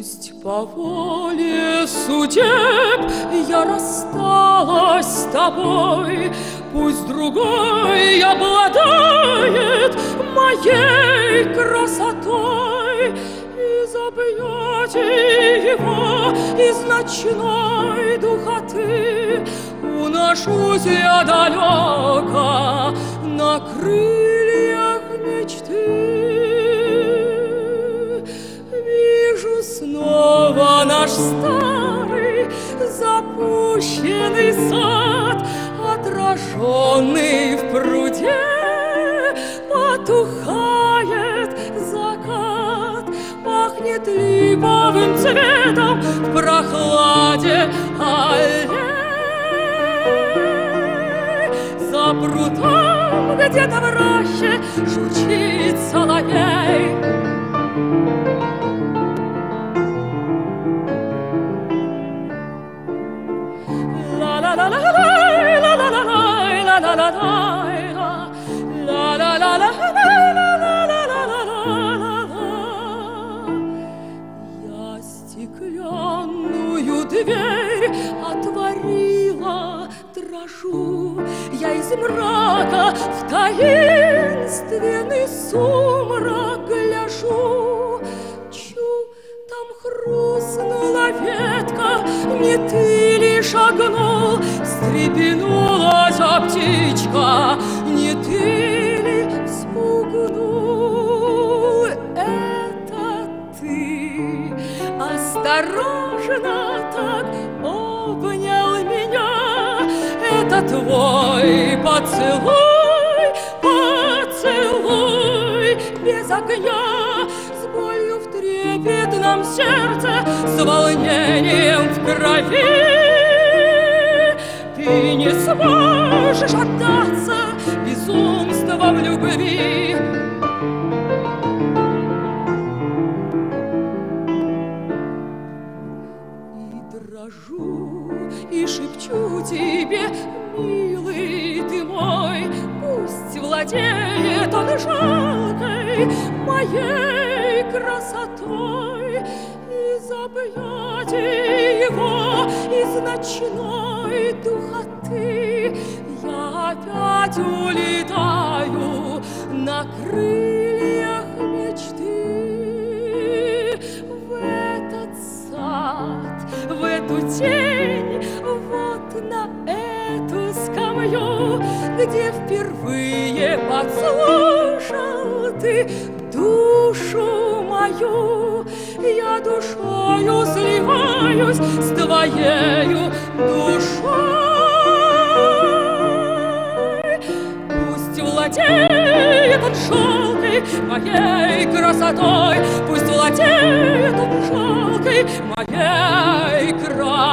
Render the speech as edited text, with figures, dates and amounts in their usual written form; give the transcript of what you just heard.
Пусть по воле судеб я рассталась с тобой, пусть другой обладает моей красотой. Из объятий его, из ночной духоты уношусь я далеко на крыльях мечты. Вижу снова наш старый запущенный сад, отраженный в пруде, потухает закат, пахнет липовым цветом в прохладе аллей. За прудом где-то в роще журчит соловей. Я стеклянную дверь отворила, дрожу, я из мрака в таинственный сумрак гляжу. Чу, там хрустнула ветка, не ты ли шагнул? Встрепенулась птичка, не ты ли спугнул? Это ты осторожно так обнял меня. Это твой поцелуй, поцелуй без огня, с болью в трепетном сердце, с волнением в крови. Ты не сможешь отдаться безумством любви. И дрожу, и шепчу тебе, милый ты мой, пусть владеет он жалкой моей красотой. Из объятий его, из ночной духоты я опять улетаю на крыльях мечты. В этот сад, в эту тень, вот на эту скамью, где впервые подслушал ты душу мою. Я душою сливаюсь с твоею душой. Пусть владеет он жалкой моей красотой, пусть владеет он жалкой моей красотой.